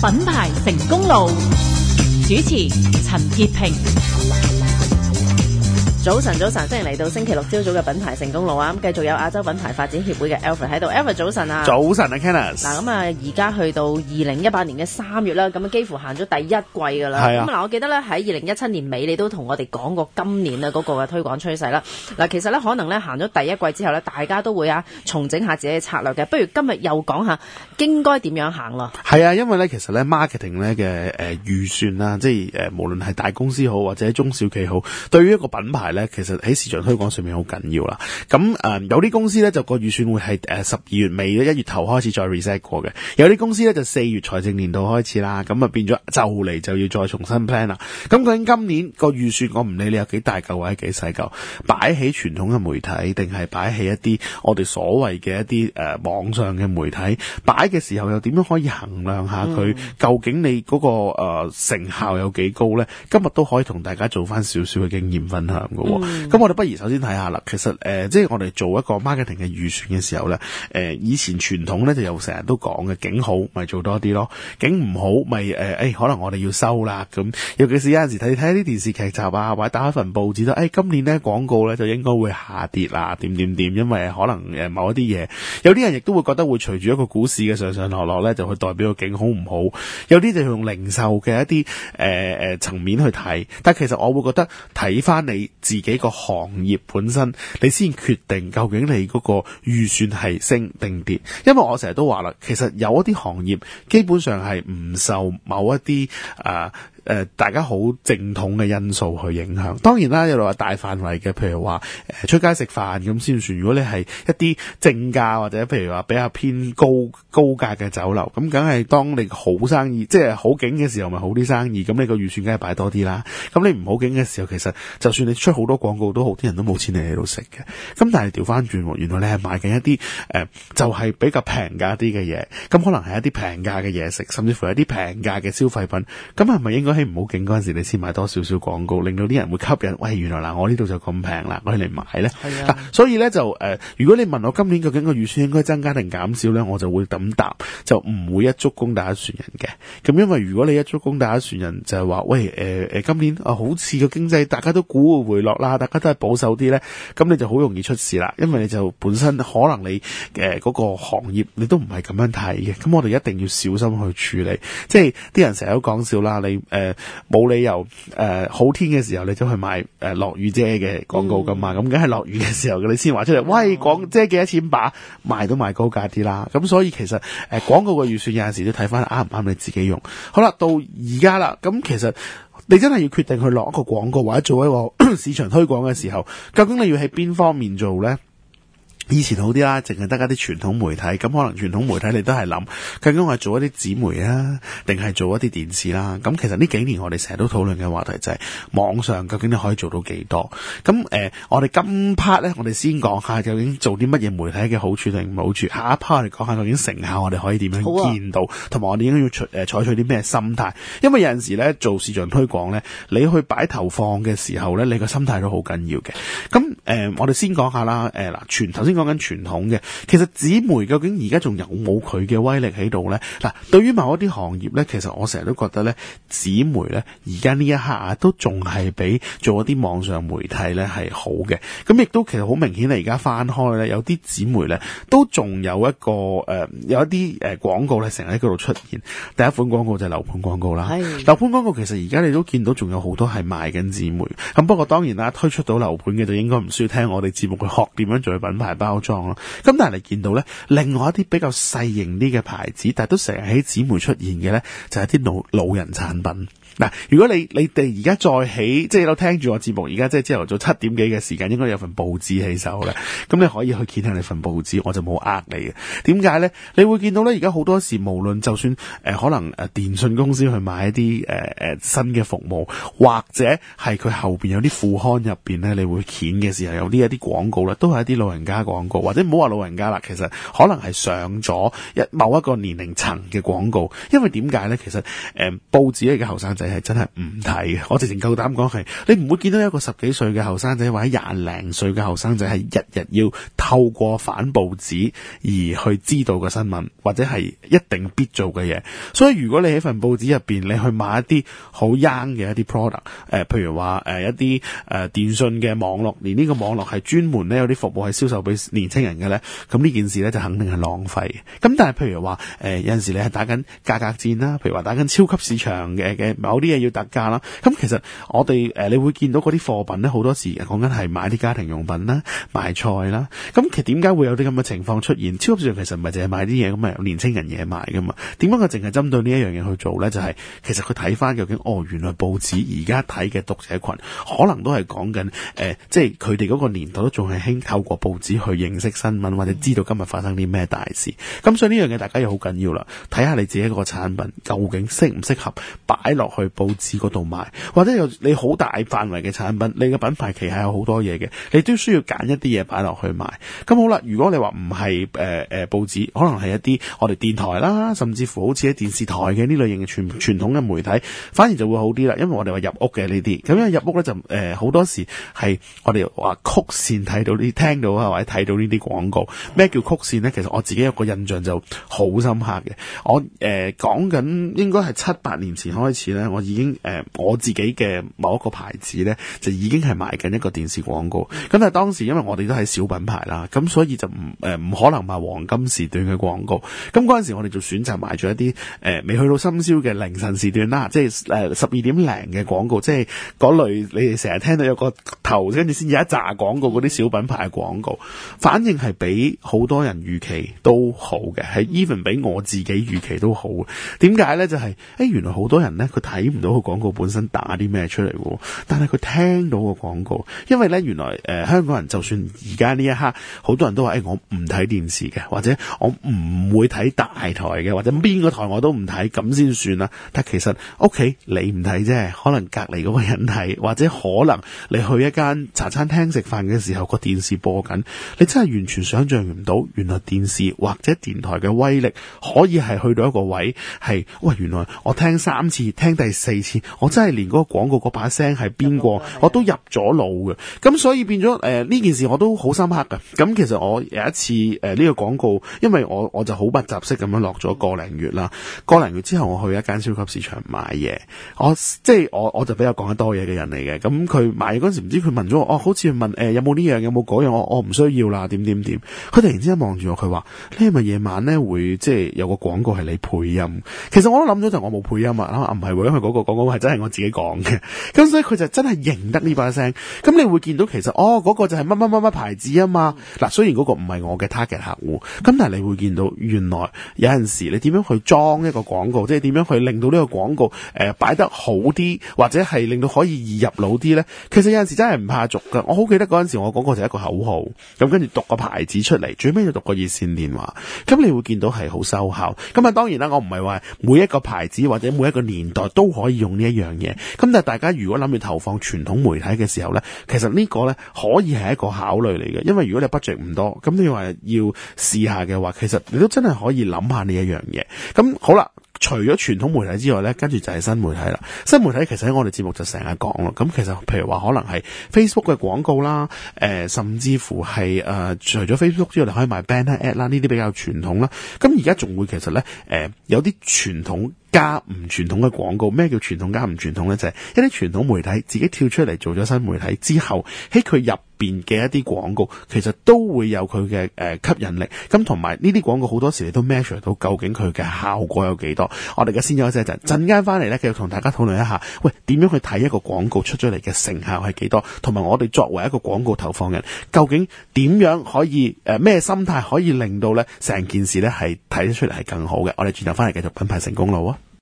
品牌成功路，主持陳潔平。 早晨，歡迎嚟到星期六朝早嘅品牌成功路啊！咁繼續有亞洲品牌發展協會嘅 Alfred 喺度 ，Alfred 早晨啊！ 早晨啊 Kenneth。 嗱咁啊，而家去到2018年嘅3月啦，咁啊幾乎行咗第一季噶啦。 係啊。 咁我記得咧喺2017年尾，你都同我哋講過今年啊嗰個嘅推廣趨勢啦。嗱，其實咧可能咧行咗第一季之後咧，大家都會重整下自己嘅策略嘅。不如今日又講下應該點樣行咯？ 係啊，因為咧其實咧 marketing 咧嘅預算啦，即係無論係大公司好或者中小企好，對於一個品牌咧，其實喺市場推廣上面好緊要啦。咁有啲公司咧就個預算會係12月尾1月頭開始再 reset 過嘅，有啲公司咧就4月財政年度開始啦，咁啊變咗就嚟就要再重新 plan 啦。咁究竟今年個預算，我唔理你有幾大嚿或者幾細嚿，擺喺傳統嘅媒體，定係擺喺一啲我哋所謂嘅一啲網上嘅媒體，擺嘅時候又點樣可以衡量下佢究竟你嗰個成效有幾高咧？今日都可以同大家做翻少少嘅經驗分享嘅。咁我哋不如首先睇下啦。其實即係我哋做一個 marketing 嘅預算嘅時候咧，以前傳統咧就有成日都講嘅，景好咪做多啲咯，景唔好咪可能我哋要收啦。咁尤其是有陣時睇啲電視劇集啊，或者打一份報紙都今年咧廣告咧就應該會下跌啦，點，因為可能某一啲嘢，有啲人亦都會覺得會隨住一個股市嘅上上落落咧，就去代表個景好唔好。有啲就用零售嘅一啲層面去睇，但其實我會覺得睇翻你自己個行業本身，你先決定究竟你嗰個預算係升定跌。因為我成日都話啦，其實有一啲行業基本上係唔受某一啲大家好正統嘅因素去影響。當然啦，有話大範圍嘅，譬如話出街食飯咁先算。如果你係一啲正價或者譬如話比較偏高價嘅酒樓，咁梗係當你好生意，即係好景嘅時候咪好啲生意，咁你個預算梗係擺多啲啦。咁你唔好景嘅時候，其實就算你出好多廣告都好，啲人都冇錢嚟喺度食嘅。咁但係調翻轉，原來你係賣緊一啲就係比較平價啲嘅嘢，咁可能係一啲平價嘅嘢食，甚至乎一啲平價嘅消費品。咁係咪應該喺唔好景嗰陣時，你先買多少少廣告，令到啲人會吸引？喂，原來嗱，我呢度就咁平啦，我嚟買咧。係啊。所以咧就如果你問我今年究竟個預算應該增加定減少咧，我就會咁答，就唔會一竹篙打一船人嘅。咁因為如果你一竹篙打一船人，就係話喂今年好似個經濟大家都估會回落啦，大家都係保守啲咧，咁你就好容易出事啦。因為你就本身可能你嗰個行業你都唔係咁樣睇嘅，咁我哋一定要小心去處理。即係啲人成日都講笑啦，你冇理由好天嘅時候你就去買落雨遮嘅廣告噶嘛，咁梗係落雨嘅時候你先話出嚟，喂，講遮幾多錢把，賣都賣高價啲啦。咁所以其實廣告嘅預算有陣時都睇翻啱唔啱你自己用。好啦，到而家啦，咁其實你真係要決定去落一個廣告或者做一個市場推廣嘅時候，究竟你要喺邊方面做呢？以前好啲啦，淨係得一啲傳統媒體，咁可能傳統媒體你都係諗，究竟我係做一啲紙媒啊，定係做一啲電視啦？咁其實呢幾年我哋成日都討論嘅話題就係網上究竟你可以做到幾多？咁我哋今 part 咧，我哋先講下究竟做啲乜嘢媒體嘅好處定唔好處。下一 part 我哋講下究竟成效我哋可以點樣見到，同埋我哋應該要採取啲咩心態。因為有陣時咧做市場推廣咧，你去擺投放嘅時候咧，你個心態都好緊要嘅。咁我哋先講下啦。頭先講緊傳統嘅，其實紙媒究竟而家仲有冇佢嘅威力喺度咧？嗱，對於某一啲行業咧，其實我成日都覺得咧，紙媒咧而家呢一刻都仲係比做一啲網上媒體咧係好嘅。咁亦都其實好明顯，你而家翻開咧，有啲紙媒咧都仲有一個有一啲廣告咧成日喺嗰度出現。第一款廣告就係樓盤廣告啦。樓盤廣告其實而家你都見到仲有好多係賣緊紙媒。咁不過當然啦，推出到樓盤嘅就應該唔需要聽我哋節目去學點樣做品牌包裝咯。咁但係你見到咧，另外一啲比較細型啲嘅牌子，但係都成日喺紙媒出現嘅咧，就係啲老人產品。嗱，如果你哋而家再起，即係都聽住我節目，而家即係朝頭早7點幾嘅時間，應該有份報紙起手咧。咁你可以去見下你份報紙，我就冇呃你嘅。點解咧？你會見到咧，而家好多時無論就算可能電信公司去買一啲新嘅服務，或者係佢後邊有啲副刊入邊咧，你會見嘅時候有一啲廣告咧，都係一啲老人家廣告，或者唔好話老人家啦，其實可能係上咗某一個年齡層嘅廣告。因為點解咧？其實報紙嚟嘅後生仔係真係唔睇嘅，我直情夠膽講係，你唔會見到一個10幾歲嘅後生仔或者廿零歲嘅後生仔係日日要透過反報紙而去知道個新聞，或者係一定必做嘅嘢。所以如果你喺份報紙入邊，你去買一啲好 young 嘅一啲 product，譬如話一啲電信嘅網絡，連呢個網絡係專門咧有啲服務係銷售俾年青人嘅咧，咁呢件事咧就肯定係浪費嘅。咁但係譬如話有陣時你係打緊價格戰啦，譬如話打緊超級市場嘅某啲嘢要特價啦，咁其實我哋你會見到嗰啲貨品咧，好多時講緊係買啲家庭用品啦、買菜啦。咁其實點解會有啲咁嘅情況出現？超級市場其實唔係淨係買啲嘢，咁係有年青人嘢買噶嘛？點解佢淨係針對呢一樣嘢去做咧？就係其實佢睇翻究竟原來報紙而家睇嘅讀者群可能都係講緊即係佢哋嗰個年代都仲係興透過報紙去認識新聞，或者知道今日發生啲咩大事。咁所以呢樣嘢大家又好緊要啦，睇下你自己個產品究竟適唔適合擺落去報紙嗰度賣，或者有你好大範圍嘅產品，你嘅品牌旗下有好多嘢嘅，你都需要揀一啲嘢擺落去賣。咁好啦，如果你話唔係報紙，可能係一啲我哋電台啦，甚至乎好似喺電視台嘅呢類型嘅傳統嘅媒體，反而就會好啲啦。因為我哋話入屋嘅呢啲，咁因為入屋咧就好多時係我哋話曲線睇到呢，聽到啊或者睇到呢啲廣告。咩叫曲線咧？其實我自己有個印象就好深刻嘅。我講緊應該係7-8年前開始咧，我已經我自己嘅某一個牌子咧就已經係賣緊一個電視廣告。咁但係當時因為我哋都係小品牌啦，咁所以就唔可能賣黃金時段嘅廣告。咁嗰陣時我哋就選擇賣咗一啲未去到深宵嘅凌晨時段啦，即係12點零嘅廣告，即係嗰類你哋成日聽到有個頭跟住先有一紮廣告嗰啲小品牌嘅廣告，反應係比好多人預期都好嘅，係 even 比我自己預期都好。點解咧？就係原來好多人咧佢睇唔到個廣告本身打啲咩出嚟喎，但係佢聽到個廣告，因為咧原來香港人就算而家呢一刻好多人都話我唔睇電視嘅，或者我唔會睇大台嘅，或者邊個台我都唔睇，咁先算啦。但其實屋企你唔睇啫，可能隔離嗰個人睇，或者可能你去一間茶餐廳食飯嘅時候個電視播緊，你真係完全想象唔到，原來電視或者電台嘅威力可以係去到一個位係，喂，原來我聽3次，聽第4次，我真係連嗰個廣告嗰把聲係邊個我都入咗腦嘅。咁所以變咗呢件事我都好深刻㗎。咁其實我有一次呢個廣告，因為我就好密集式咁樣落咗個零月啦，個零月之後我去一間超級市場買嘢，我就比較講得多嘢嘅人嚟嘅。咁佢買嗰陣時唔知佢問咗我，好似問有冇呢樣有冇嗰樣，我唔需要啦，點。佢突然之間望住我，佢話你係咪夜晚咧會即係有個廣告係你配音？其實我都諗咗就我冇配音啊，唔係喎，因為嗰個廣告係真係我自己講嘅。咁所以佢就真係認得呢把聲。咁你會見到其實嗰個就係乜乜乜乜牌子啊嘛。嗱，雖然嗰個唔係我嘅 target 客戶，咁但係你會見到原來有陣時你點樣去裝一個廣告，即係點樣去令到呢個廣告擺得好啲，或者係令到可以易入腦啲咧。其實有陣時真係唔怕俗噶。我好記得嗰陣時我廣告就係一個口號，咁跟住讀個牌子出嚟，最尾就讀個熱線電話。咁你會見到係好收效。咁啊，當然啦，我唔係話每一個牌子或者每一個年代都可以用呢一樣嘢。咁但係大家如果諗住投放傳統媒體嘅時候咧，其實呢個咧可以係一個考慮嚟嘅。因為如果你 budget 唔多，咁你話要試下嘅話，其實你都真係可以諗下呢一樣嘢。咁好啦。除咗傳統媒體之外咧，跟住就係新媒體啦。新媒體其實喺我哋節目就成日講咯。咁其實譬如話可能係 Facebook 嘅廣告啦，甚至乎係除咗 Facebook 之外，你可以賣 banner ad 啦，呢啲比較傳統啦。咁而家仲會其實咧有啲傳統加唔傳統嘅廣告。咩叫傳統加唔傳統咧？就係一啲傳統媒體自己跳出嚟做咗新媒體之後，喺佢入邊嘅一啲廣告，其實都會有佢嘅吸引力。咁同埋呢啲廣告好多時你都 measure 到究竟佢嘅效果有幾多。我哋嘅先休息一陣間翻嚟咧，繼續同大家討論一下，喂，點樣去睇一個廣告出咗嚟嘅成效係幾多，同埋我哋作為一個廣告投放人，究竟點樣可以咩心態可以令到咧成件事咧係睇得出嚟係更好嘅。我哋轉頭翻嚟繼續品牌成功路啊！